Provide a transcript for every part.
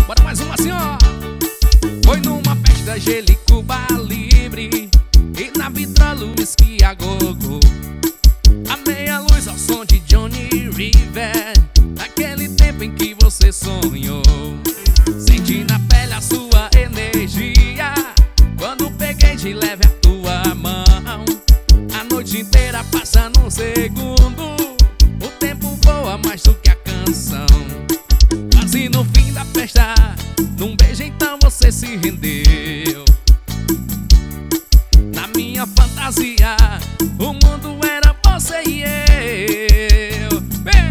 Bora mais uma assim, ó. Foi numa festa gelo e Cuba Libre, e na vitrola uísque a gogo. A meia luz ao som de Johnny River, aquele tempo em que você sonhou. Senti na pele a sua energia quando peguei de leve a tua mão. A noite inteira passa num segundo, o tempo voa mais do que a canção. Quase no fim da festa, num beijo então você se rendeu. Na minha fantasia, o mundo era você e eu.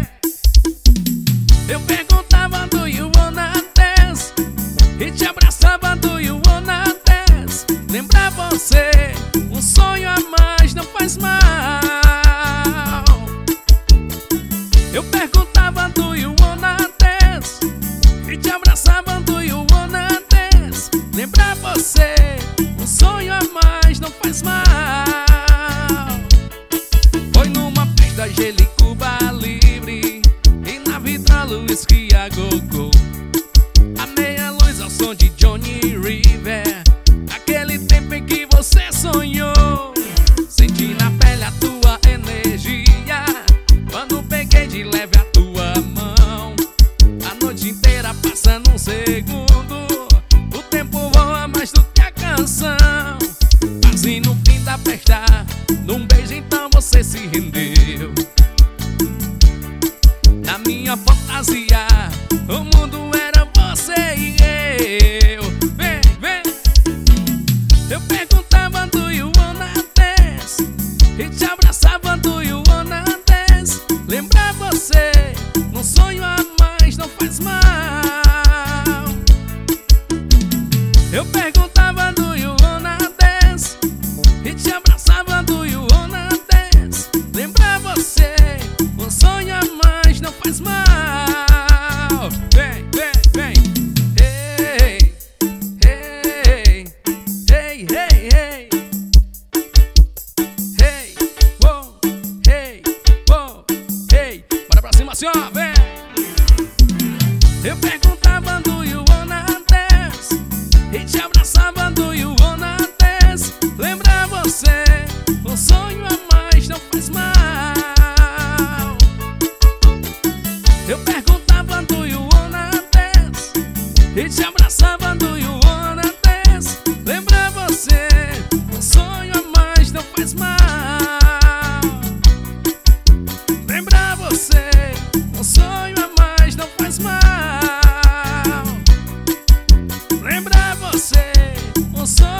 Eu perguntava do you wanna dance, e te abraçava do you wanna dance. Lembrar você, um sonho a mais não faz mal. Eu perguntava do you wanna dance, e te abraçava do you wanna dance. Lembrar você, um sonho a mais não faz mal. Foi numa festa gelo e Cuba Libre, e na vitrola uísque a gogo. A meia luz ao som de Johnny River, aquele tempo em que você sonhou. Senti na pele a tua energia quando peguei de leve a tua mão. A noite inteira passa num segundo, o tempo voa mais do que a canção. Quase no fim da festa, num beijo então você se rendeu. Na minha fantasia, o mundo era você e eu. Vem, vem. Eu perguntava do you wanna dance, e te abraçava do you wanna dance. Lembrar você, um sonho a mais não faz mal. Eu perguntava do you wanna dance, e te abraçava do you wanna dance. Lembrar você, um sonho a mais não faz mal. Vem, vem, vem. Hey, hey, hey, hey, hey. Hey, whoa, hey, whoa, hey. Bora pra cima assim, ó, vem. Eu perguntava do you wanna dance, e te abraçava do you wanna dance. Lembrar você, um sonho a mais não faz mal. Eu perguntava do you wanna dance, e te abraçava do you wanna dance. Lembrar você, um sonho a mais não faz mal. Lembrar você, um sonho a mais não faz mal. Lembrar você, um sonho